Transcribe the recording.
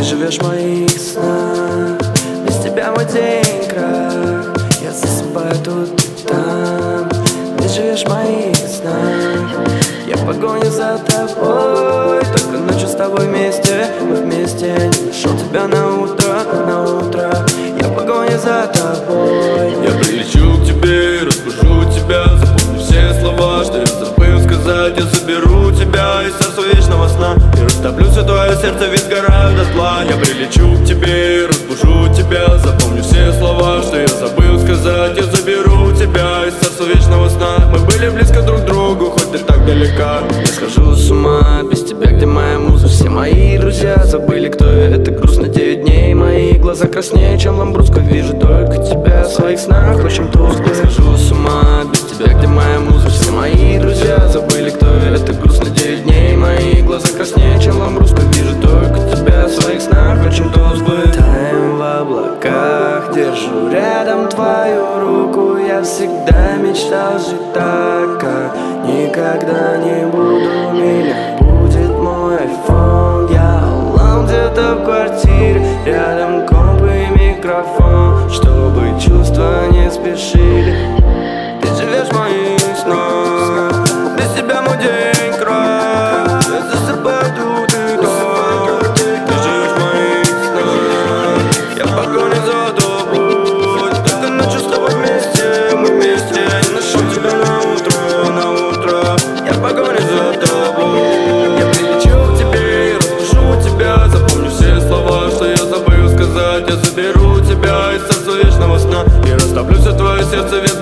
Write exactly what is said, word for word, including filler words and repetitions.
живешь в моих снах. Без тебя мой день крах. Я засыпаю тут и там. Ты живешь в моих снах. Я погоню за тобой. Только ночью с тобой вместе. Мы вместе. Не нашел тебя на утро, на утро. Я погоню за тобой. Я прилечу к тебе, разбужу тебя. Запомни все слова, что я забыл сказать. Я заберу тебя из царства вечного сна и растоплю все твое сердце, ведь сгораю дотла. Я прилечу к тебе, разбужу тебя. Запомни все слова, что я забыл сказать. Я заберу тебя из царства вечного сна. Мы были близко друг к другу, хоть ты так далека. Я схожу с ума, без тебя где моя муза? Все мои друзья забыли, кто я, это грустно. Девять дней, мои глаза краснее, чем ламбруско. Вижу только тебя в своих снах, очень тускло. Я схожу с ума, без тебя где моя муза? Все мои друзья забыли, кто я, это грустно. Девять дней, мои глаза краснее, чем ламбруско. Вижу только тебя в своих снах, очень тускло. Таем в облаках, держу рядом твою руку. Я всегда мечтал жить так, как никогда не буду. Меня будет мой айфон. Я алам где-то в квартире. Рядом комп и микрофон, чтобы чувства не спешили. Ты живешь в моих снах. Без тебя мой день крах. Я засыпаю тут и там. Ты живешь в моих снах. Я погоню за тобой. Только ночью с тобой вместе. Мы вместе. Не нашел тебя на утро, на утро. Я погоню за тобой. Я прилечу к тебе и разбужу тебя. Запомню все слова, что я забыл сказать. Я заберу тебя из царства вечного сна и растоплю все твое сердце.